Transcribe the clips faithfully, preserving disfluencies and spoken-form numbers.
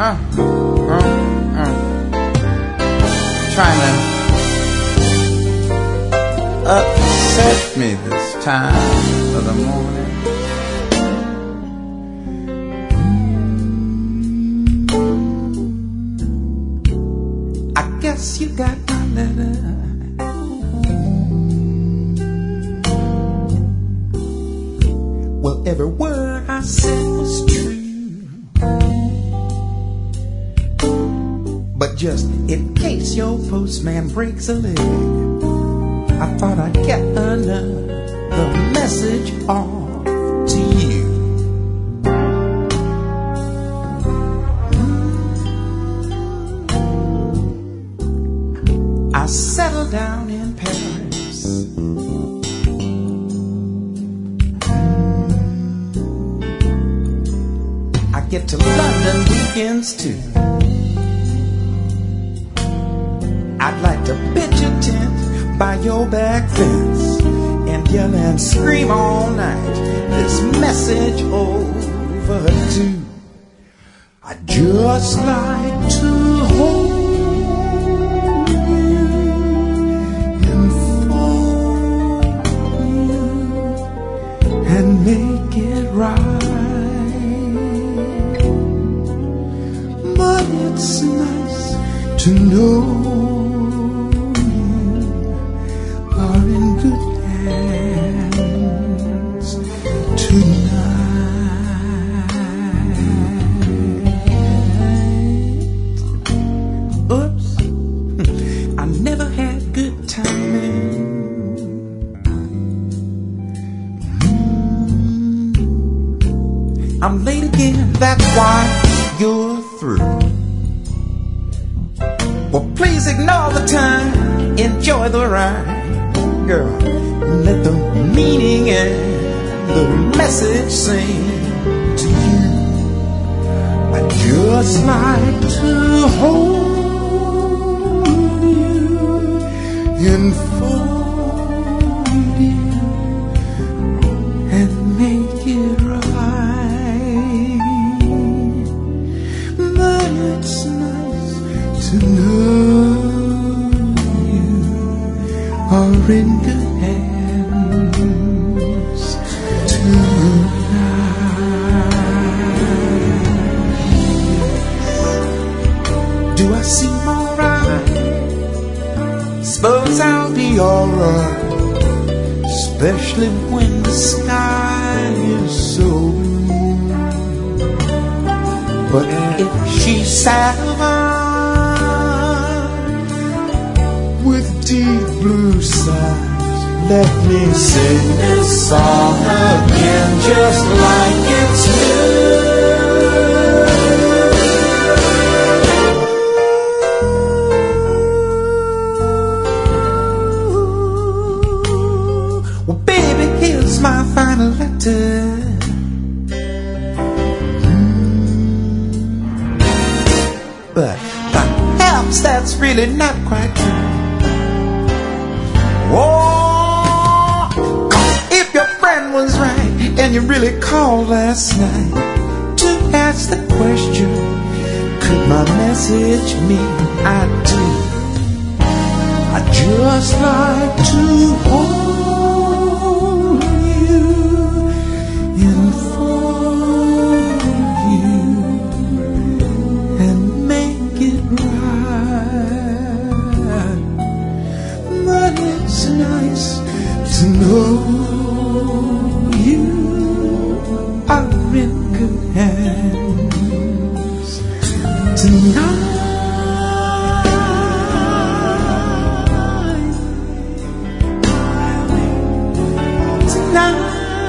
uh, uh, uh. Trying to upset me this time of the morning. I guess you got my letter. Well, every word I said was true. But just in case your postman breaks a leg, I thought I'd get another message off to you. I settled down in Paris. I get to London weekends too. I'd like to pitch a tent by your back fence and yell and scream all night this message over too. I'd just like to hold you, enfold you, and make it right. But it's nice to know in good hands tonight. Oops, I never had good timing. I'm late again, that's why you're through. Well, please ignore the time, enjoy the ride. Girl, let the meaning and the message sing to you. I'd just like to hold you, enfold you, and make it right. But it's nice to know are in good hands tonight. Do I seem alright? Suppose I'll be alright, especially when the sky is so blue. But if she's satisfied with deep blue sighs, let me sing this song again, just like it's new. Well, baby, here's my final letter. But perhaps that's really not quite true. Oh, 'cause if your friend was right and you really called last night to ask the question, could my message mean I do? I'd just like to hold you, enfold you, and make it right. But it's nice to know you are in good hands tonight. Tonight.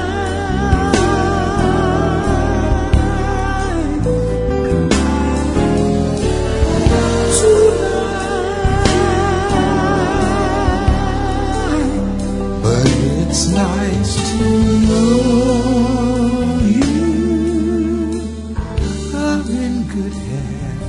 It's nice to know you are in good hands.